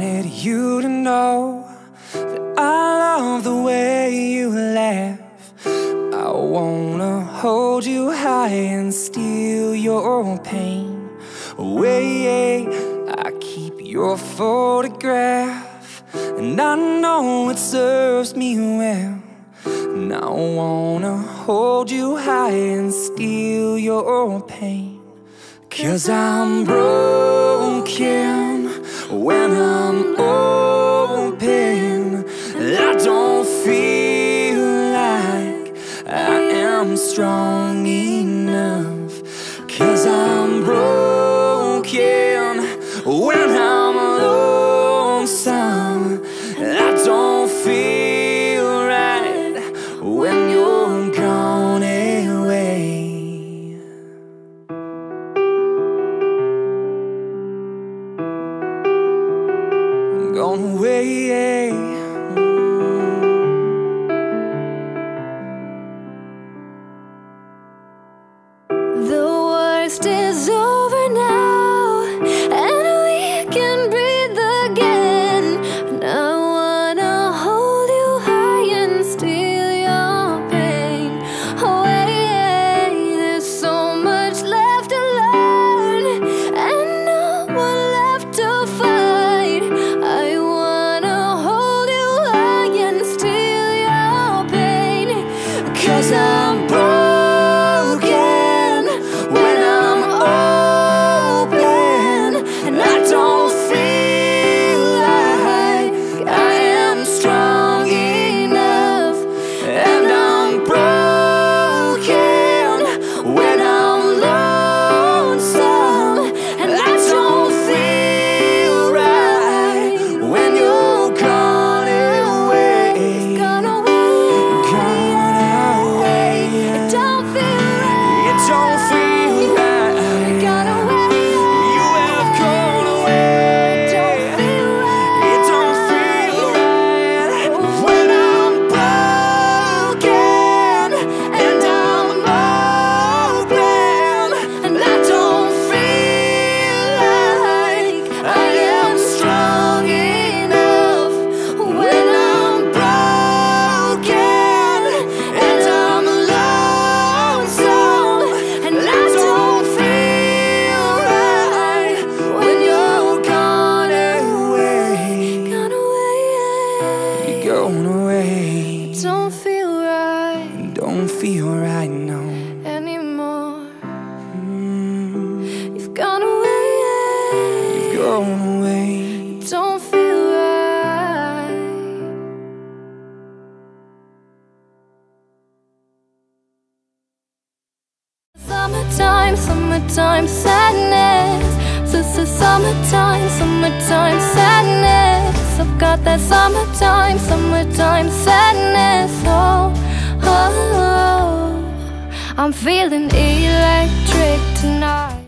wanted you to know that I love the way you laugh. I wanna hold you high and steal your pain away. I keep your photograph, and I know it serves me well. And I wanna hold you high and steal your pain. 'Cause I'm broken when I'm open. I don't feel like I am strong enough. 'Cause I'm broken when I'm lonesome. I don't feel right when you're gone away. Gone away. The worst is over now, and we can breathe again. And I wanna hold you high and steal your pain away. There's so much left to learn, and no one left to fight. I wanna hold you high and steal your pain. 'Cause I'm broken when I'm open, and I don't feel like I am strong enough. And I'm broken when I'm lonesome, and I don't feel right when you're gone away. Gone away. Gone away. It don't feel right. It don't feel right. Gone away. You have gone away. Don't feel right. It don't feel right when I'm broken and I'm open, and I don't feel like I am strong enough. When I'm broken and I'm lonesome, and I don't feel right when you're gone away. Gone away. You're going away. Don't feel right Don't feel right, no. anymore. You've gone away. You've gone away. Don't feel right. Summertime, summertime sadness. Summertime, summertime sadness. I've got that summertime, summertime sadness. Oh, oh, oh. I'm feeling electric tonight.